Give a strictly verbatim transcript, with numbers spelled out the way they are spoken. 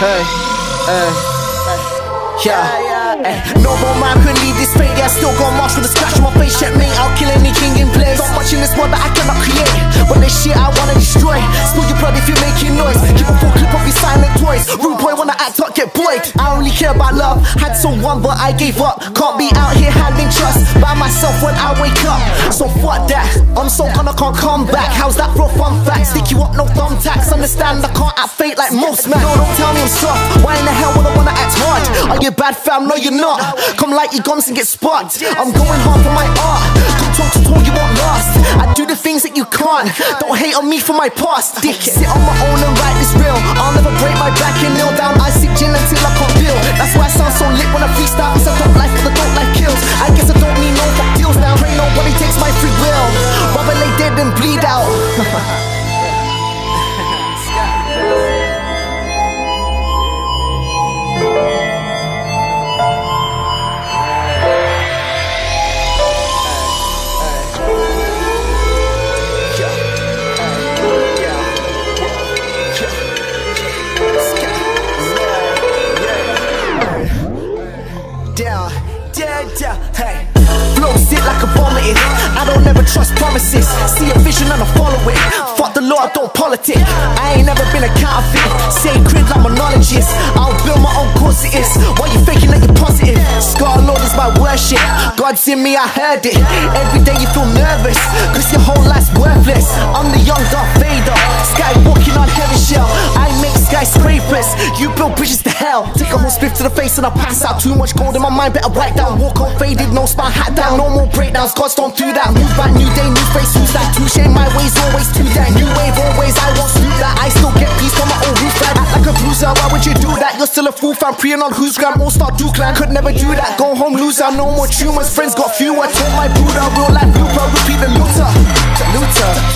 Hey, hey, yeah, hey. No more man can leave this fate. Yeah, I still got march with a scratch on my face. Checkmate, I'll kill any king in place. Not much in this world that I cannot create, but this shit I wanna destroy. Spill your blood if you're making noise. Keep a full clip of your silent toys. Rude boy wanna act up, get boyed. I only care about love. Had someone but I gave up. Can't be out here handing trust by myself when I wake up. So fuck that. I'm so gone I can't come back. How's that for a fun fact? Stick you up, no thumbtacks. Understand I can't act fake like most man. No, don't tell me I'm soft. Why in the hell would I wanna act hard? Are you bad fam? No, you're not. Come light your guns and get sparked. I'm going hard for my art. Come talk to talk, you won't last. I do the things that you can't. Don't hate on me for my past. Dick, sit on my own and write this real. I'll never break my back and kneel down. I sip gin until I can't feel. That's why I sound so lit when I freestyle. Cause I don't like but the don't like kills. I guess I don't need no fuck deals now. Pray nobody takes my free will. Rather lay dead than bleed out. Down, down, down, hey. Flow sit like a vomiting. I don't ever trust promises. See a vision and I follow it. Fuck the law, I don't politic. I ain't never been a counterfeit. Sacred like my knowledge is. I'll build my own course it is. Why you faking that you're positive? Scar Lord is my worship. God's in me, I heard it. Every day you feel nervous, cause your whole life's worthless. I'm the young Darth Vader, skywalking on heaven shell. I make skyscrapers, you build bridges to hell. Take a whole spliff to the face and I pass out. Too much gold in my mind, better write down. Walk on faded, no spine, hat down. No more breakdowns, gods don't do that. Move back, new day, new face, who's that? Touche, my ways always too that. New wave, always, I won't do that. I still get peace from my own roof line. Act like a bruiser, why would you do that? You're still a fool fan, preying on who's gram. All star Duke Land, could never do that. Go home, loser, no more tumors. Friends got fewer, told my Buddha. Real life blooper, repeat the looter. Looter.